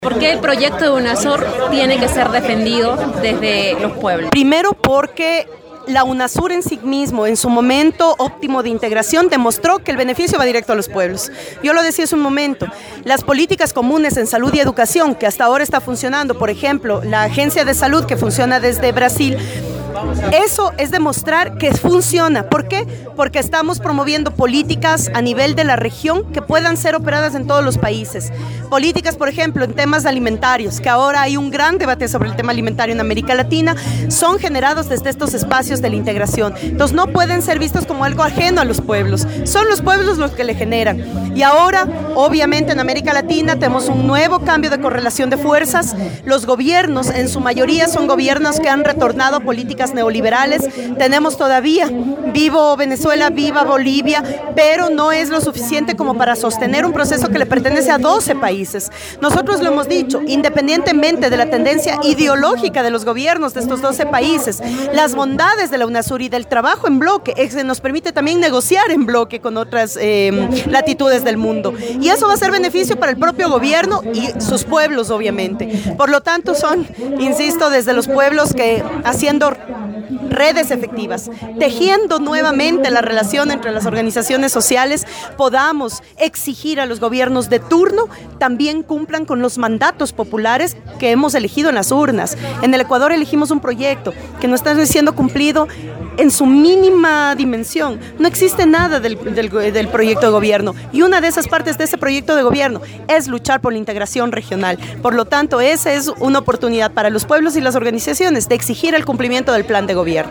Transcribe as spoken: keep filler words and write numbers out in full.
¿Por qué el proyecto de UNASUR tiene que ser defendido desde los pueblos? Primero porque la UNASUR en sí mismo, en su momento óptimo de integración, demostró que el beneficio va directo a los pueblos. Yo lo decía hace un momento, las políticas comunes en salud y educación, que hasta ahora está funcionando, por ejemplo, la Agencia de Salud que funciona desde Brasil, eso es demostrar que funciona. ¿Por qué? Porque estamos promoviendo políticas a nivel de la región que puedan ser operadas en todos los países. Políticas, por ejemplo, en temas alimentarios, que ahora hay un gran debate sobre el tema alimentario en América Latina, son generados desde estos espacios de la integración. Entonces no pueden ser vistos como algo ajeno a los pueblos. Son los pueblos los que le generan. Y ahora, obviamente, en América Latina tenemos un nuevo cambio de correlación de fuerzas. Los gobiernos, en su mayoría, son gobiernos que han retornado a políticas neoliberales. Tenemos todavía vivo Venezuela, viva Bolivia, pero no es lo suficiente como para sostener un proceso que le pertenece a doce países. Nosotros lo hemos dicho, independientemente de la tendencia ideológica de los gobiernos de estos doce países, las bondades de la UNASUR y del trabajo en bloque es que nos permite también negociar en bloque con otras eh, latitudes del mundo. Y eso va a ser beneficio para el propio gobierno y sus pueblos, obviamente. Por lo tanto, son, insisto, desde los pueblos que haciendo redes efectivas, tejiendo nuevamente la relación entre las organizaciones sociales, podamos exigir a los gobiernos de turno también cumplan con los mandatos populares que hemos elegido en las urnas. En el Ecuador elegimos un proyecto que no está siendo cumplido en su mínima dimensión. No existe nada del, del, del proyecto de gobierno, y una de esas partes de ese proyecto de gobierno es luchar por la integración regional. Por lo tanto, esa es una oportunidad para los pueblos y las organizaciones de exigir el cumplimiento del plan de gobierno.